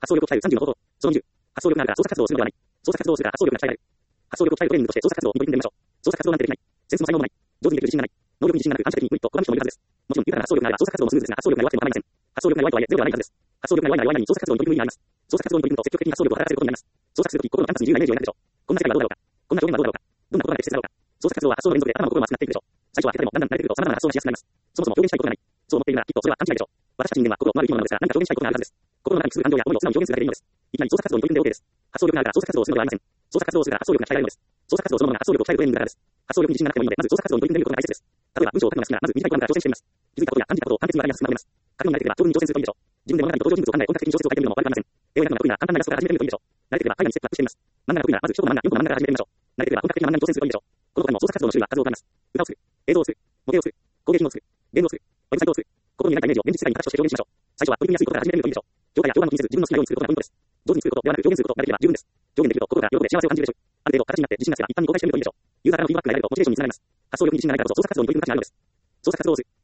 発想力を鍛える30の方法。その20。発想力があるから創作活動をするのではない。創作活動をするから発想力が鍛えられる。発想力を鍛えるトレーニングとして創作活動に取り組んでみましょう。創作活動なんてできない。センスも才能もない。上手にできる自信がない。能力に自信がなく反射的に無理と拒む人もいるはずです。もちろん豊かな発想力があれば創作活動もスムーズですが、発想力が弱くても構いません。発想力が弱いとはいえゼロではないはずです。発想力が弱いなら弱いなりに創作活動に取り組む意味があります。創作活動に取り組むと積極的に発想力を働かせることになります。創作するとき心のキャンパスに自由なイメージを抱くでしょう。こんな世界はどうだろうか。こんな表現はどうだろうか。どんな言葉が適切だろうか。創作活動は発想の連続で頭も心も熱くなっていくでしょう。最初は下手でもだんだん慣れてくると様々な発想がしやすくなります。そもそも表現したいことがない。そう思っているならきっとそれは勘違いでしょう。私たち人間は心のある生き物なのですが、何か表現したいことがあるはずです。心の中にくすぐる感情や思いを素直に表現するだけでいいのです。いきなり創作活動に取り組んで OK です。発想力があるから創作活動をするのではありません。創作活動をするから発想力が鍛えられるのです。創作活動そのものが発想力を鍛えるトレーニングだからです。発想力に自信がなくてもいいので、まず創作活動に取り組んでみることが大切です。例えば文章を書くのが好きなら、まず短い言葉から挑戦してみます。気づいたことや感じたことを簡潔にわかりやすくまとめます。書くのに慣れてくれば上手に挑戦するといいでしょう。自分で物語と登場人物を考え、本格的に小説を書いてみるのも悪くありません。絵を描くのが得意なら簡単なイラストから始めてみるといいでしょう。慣れてくれば絵画にステップアップしてみます。漫画が得意ならまず一コマ漫画、4コマ漫画から始めてみましょう。慣れてくれば本格的な漫画に挑戦するといいでしょう。この他にも創作活動の種類は数多くあります。歌をする、映像をする、模型をする、工芸品をする、ゲームをする、ウェブサイトをする、心に描いたイメージを現実世界に形として表現しましょう。最初は取り組みやすいことから始めてみるといいでしょう。境界や評判を気にせず自分の好きなようにすることがポイントです。上手に作ることではなく表現することができれば十分です。表現できると心が喜んで幸せを感じるでしょう。ある程度形になって自信がつけば一般に公開してみるといいでしょう。ユーザーからのフィードバックが得られるとモチベーションにつながります。発想力に自信がないからこそ創作活動に取り組む価値があるのです。創作活動をする。